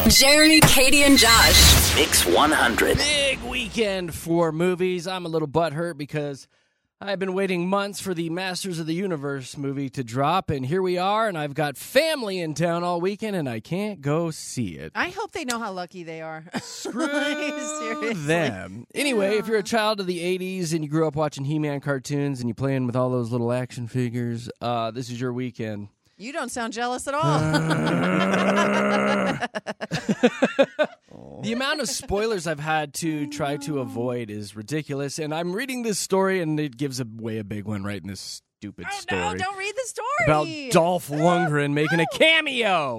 Jeremy, Katie, and Josh. Mix 100. Big weekend for movies. I'm a little butthurt because I've been waiting months for the Masters of the Universe movie to drop, and here we are, and I've got family in town all weekend, and I can't go see it. I hope they know how lucky they are. Screw Seriously. them. Anyway, if you're a child of the 80s and you grew up watching He-Man cartoons and you're playing with all those little action figures, this is your weekend. You don't sound jealous at all. The amount of spoilers I've had to try to avoid is ridiculous, and I'm reading this story, and it gives away a big one right in this stupid story. No, don't read the story. About Dolph Lundgren making a cameo.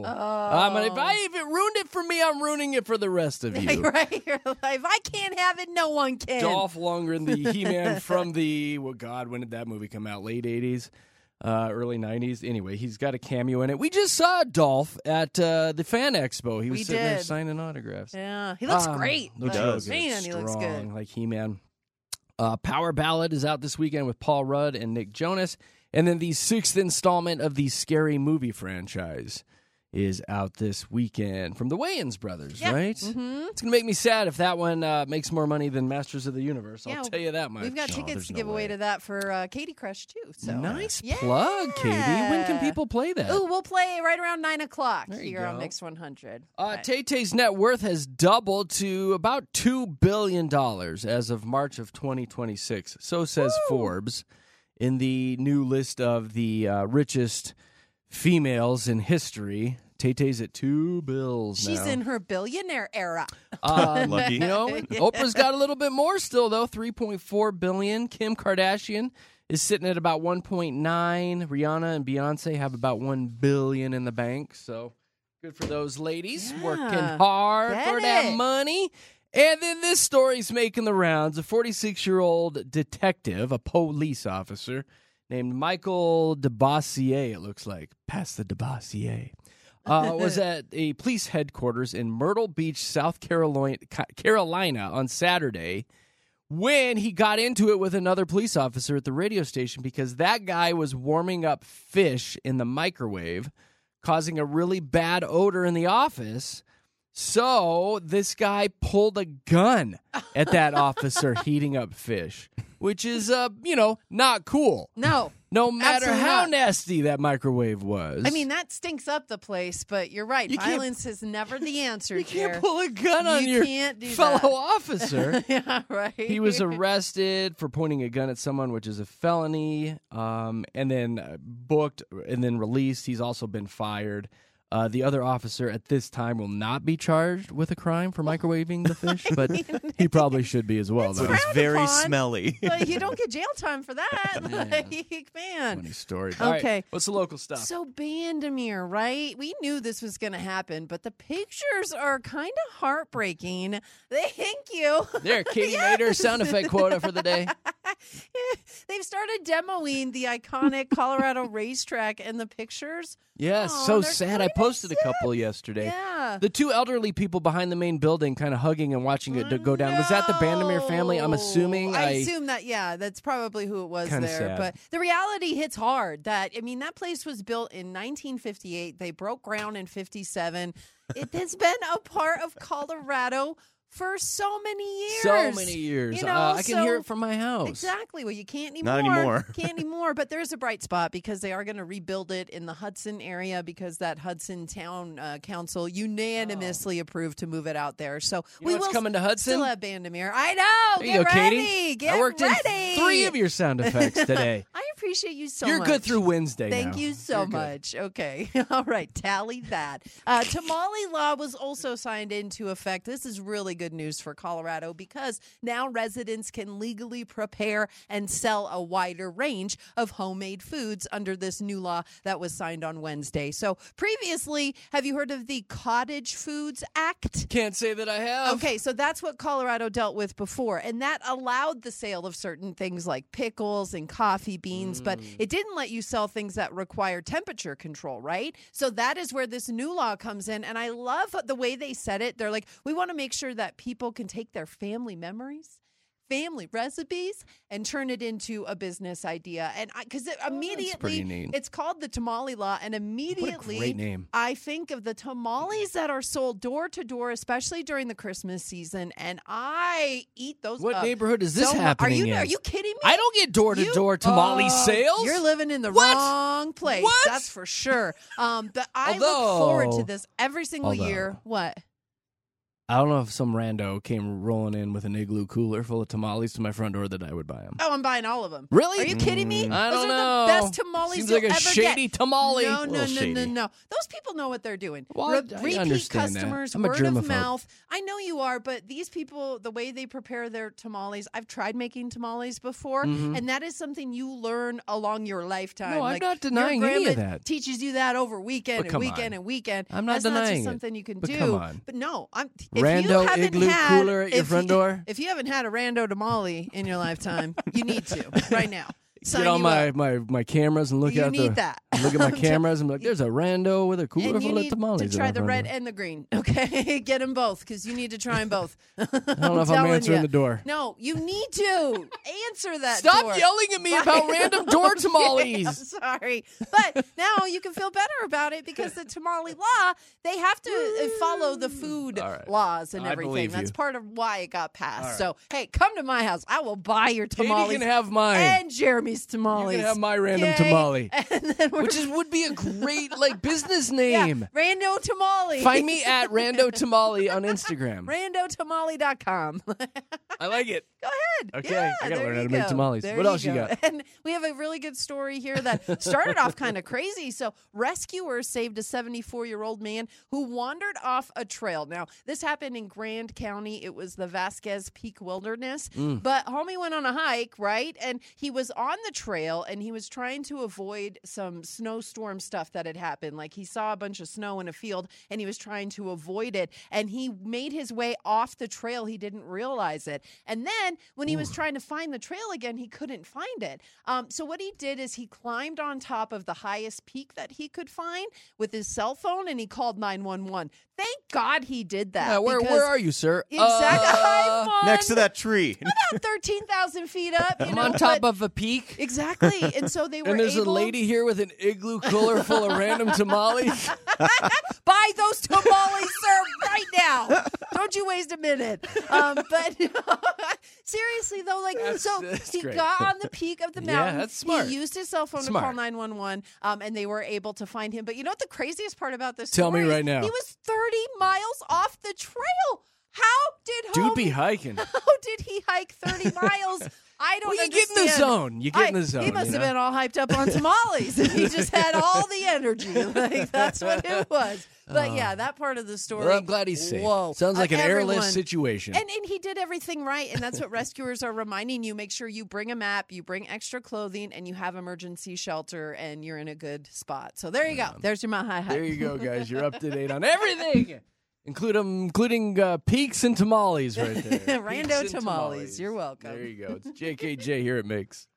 If it ruined it for me, I'm ruining it for the rest of you. Right? You're like, if I can't have it, no one can. Dolph Lundgren, the He-Man from the, when did that movie come out? Late 80s? Early 90s. Anyway, he's got a cameo in it. We just saw Dolph at the Fan Expo. He was sitting there signing autographs. Yeah, he looks great. He does. Man, he looks good. Like He-Man. Power Ballad is out this weekend with Paul Rudd and Nick Jonas. And then the 6th installment of the Scary Movie franchise is out this weekend from the Wayans brothers, right? Mm-hmm. It's going to make me sad if that one makes more money than Masters of the Universe. I'll tell you that much. We've got tickets to give away to that for Katie Crush, too. So. Nice plug, Katie. When can people play that? Ooh, we'll play right around 9 o'clock here on Mix 100. Tay-Tay's net worth has doubled to about $2 billion as of March of 2026. So says Forbes in the new list of the richest females in history. Tay-Tay's at $2 billion now. She's in her billionaire era. Lucky. Oprah's got a little bit more still, though, $3.4 billion. Kim Kardashian is sitting at about 1.9. Rihanna and Beyonce have about $1 billion in the bank. So good for those ladies working hard for that money. And then this story's making the rounds. A 46-year-old detective, a police officer named Michael DeBossier, it looks like. Pass the DeBossier. Was at a police headquarters in Myrtle Beach, South Carolina on Saturday when he got into it with another police officer at the radio station because that guy was warming up fish in the microwave, causing a really bad odor in the office. So this guy pulled a gun at that officer heating up fish, which is, not cool. No matter how nasty that microwave was. I mean, that stinks up the place, but you're right. Violence is never the answer. You can't pull a gun on your fellow officer. Yeah, right. He was arrested for pointing a gun at someone, which is a felony, and then booked and then released. He's also been fired. The other officer at this time will not be charged with a crime for microwaving the fish, but he probably should be as well. But he's very smelly. Like, you don't get jail time for that. Man. Funny story. Okay. All right, what's the local stuff? So Bandemere, right? We knew this was going to happen, but the pictures are kind of heartbreaking. Thank you. There, Katie made her sound effect quota for the day. They've started demoing the iconic Colorado racetrack, and the pictures. Yes, so sad. I posted a couple yesterday. Yeah. The two elderly people behind the main building kind of hugging and watching it go down. Was that the Bandemere family? I'm assuming. I assume that, that's probably who it was there. Sad. But the reality hits hard. That place was built in 1958. They broke ground in 57. It has been a part of Colorado for so many years. So many years. I can hear it from my house. Exactly. Well, you can't anymore. Not anymore. Can't anymore. But there's a bright spot because they are going to rebuild it in the Hudson area because that Hudson Town Council unanimously approved to move it out there. So we will coming to Hudson. Still have Bandemere. I know. There you go, ready. Katie. Get I worked ready. in 3 of your sound effects today. I appreciate you so You're much. good through Wednesday Thank now. you so much. Okay. All right. Tally that. Tamale law was also signed into effect. This is really good news for Colorado because now residents can legally prepare and sell a wider range of homemade foods under this new law that was signed on Wednesday. So previously, have you heard of the Cottage Foods Act? Can't say that I have. Okay, so that's what Colorado dealt with before, and that allowed the sale of certain things like pickles and coffee beans, but it didn't let you sell things that require temperature control, right? So that is where this new law comes in, and I love the way they said it. They're like, we want to make sure that people can take their family memories, family recipes and turn it into a business idea. And because immediately pretty neat. it's called the Tamale Law, and immediately What a great name. I think of the tamales that are sold door to door, especially during the Christmas season, and I eat those. What up neighborhood is this so much. happening in? Are you kidding me? I don't get door-to-door tamale sales. You're living in the What? wrong place. What? That's for sure. But I look forward to this every single Although- year. What? I don't know if some rando came rolling in with an igloo cooler full of tamales to my front door that I would buy them. Oh, I'm buying all of them. Really? Are you kidding me? I Those don't are know. the best tamales Seems you'll like a ever shady get. tamale. No. A little shady. Those people know what they're doing. Well, I Repeat understand that. customers, I'm a word of germaphobe. mouth. I know you are, but these people, the way they prepare their tamales, I've tried making tamales before, and that is something you learn along your lifetime. No, I'm Like, not denying your any of grandma that. Teaches you that over weekend But and come weekend on. and weekend. I'm not That's denying not it. just something you can But do. come on. But no, if Rando you haven't igloo had, cooler at your if front you- door? If you haven't had a rando tamale in your lifetime, you need to right now. Sign Get on you up. my cameras and look You out need that. look at my cameras and be like, there's a rando with a cooler And you full of need tamales. to at try my the front red door. and the green. Okay, get them both because you need to try them both. I don't know if I'm answering the door. No, you need to answer that. Stop door. yelling at me about random door Okay, tamales. I'm sorry, but now you can feel better about it because the tamale law, they have to follow the food All right. laws and I everything. believe That's you. part of why it got passed. All right. So hey, come to my house. I will buy your Katie tamales can have mine. and Jeremy's tamales. You can have my random Yay. tamale. And then we're Which would be a great business yeah, name. Rando Tamale. Find me at Rando Tamale on Instagram. randotamale.com. I like it. Go ahead. Okay, Yeah, I gotta there learn how you to make go. tamales. There What else you go. got? And we have a really good story here that started off kind of crazy. So rescuers saved a 74-year-old man who wandered off a trail. Now, this happened in Grand County. It was the Vasquez Peak Wilderness. But homie went on a hike, right? And he was on the trail and he was trying to avoid some snowstorm stuff that had happened. Like he saw a bunch of snow in a field and he was trying to avoid it. And he made his way off the trail. He didn't realize it. And then when he was trying to find the trail again, he couldn't find it. So what he did is he climbed on top of the highest peak that he could find with his cell phone and he called 911. Thank God he did that. Yeah, where because- are you, sir? Exactly. I'm on Next to that tree. about 13,000 feet up. You I'm know, on top but- of a peak. Exactly. And so they were And there's able a lady here with an igloo cooler full of random tamales. buy those tamales, sir, right now. Don't you waste a minute. But seriously, though, That's he great. got on the peak of the Yeah, mountain. that's smart. He used his cell phone Smart. to call 911, and they were able to find him. But you know what the craziest part about this Tell me story is? right now. He was 30 miles off the trail. How did Dude be homie- hiking. How did he hike 30 miles? I don't Well, you understand. get in the zone. You get in the zone. He must you have know? been all hyped up on tamales. He just had all the energy. Like, that's what it was. But yeah, that part of the story. Well, I'm glad he's safe. Whoa. Sounds like an Everyone- airlift situation. And he did everything right. And that's what rescuers are reminding you. Make sure you bring a map, you bring extra clothing, and you have emergency shelter, and you're in a good spot. So there you go. There's your Mile High Hike. There you go, guys. You're up to date on everything, including peaks and tamales right there. Rando Peaks and tamales. You're welcome. There you go. It's JKJ here at Mix.